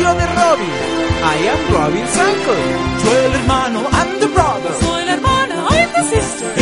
tío de Robin. I am Robin's uncle. Soy el hermano, I'm the brother. Soy la hermana, I'm the sister.